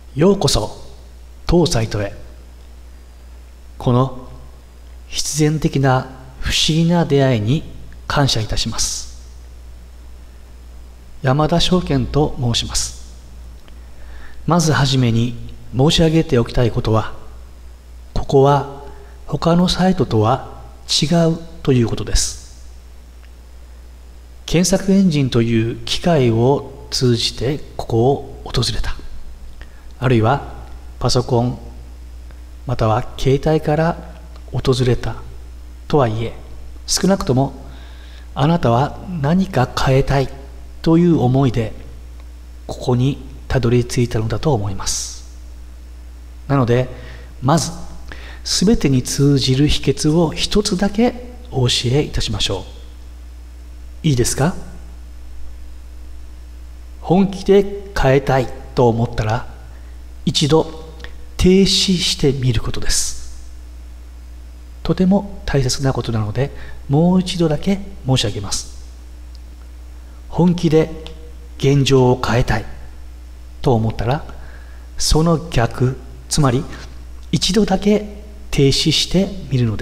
ようこそ当サイトへ。この必然的な不思議な出会いに感謝いたします。山田証券と申します。まずはじめに申し上げておきたいことは、ここは他のサイトとは違うということです。検索エンジンという機械を通じてここを訪れた。あるいはパソコンまたは携帯から訪れたとはいえ、少なくともあなたは何か変えたいという思いでここにたどり着いたのだと思います。なのでまず全てに通じる秘訣を一つだけお教えいたしましょう。いいですか？本気で変えたいと思ったら一度停止してみることです。とても大切なことなのでもう一度だけ申し上げます。本気で現状を変えたいと思ったら、その逆、つまり一度だけ停止してみるのです。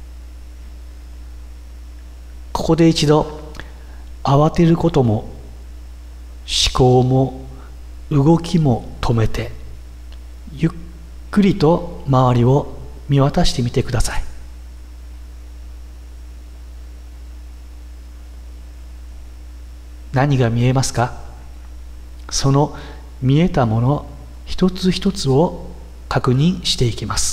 ここで一度慌てることも思考も動きも止めて、ゆっくりと周りを見渡してみてください。何が見えますか？その見えたもの一つ一つを確認していきます。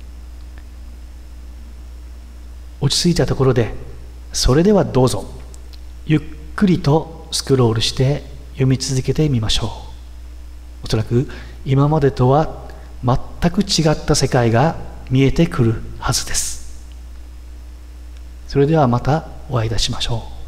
落ち着いたところで、それではどうぞゆっくりとスクロールして読み続けてみましょう。おそらく今までとは全く違った世界が見えてくるはずです。それではまたお会いいたしましょう。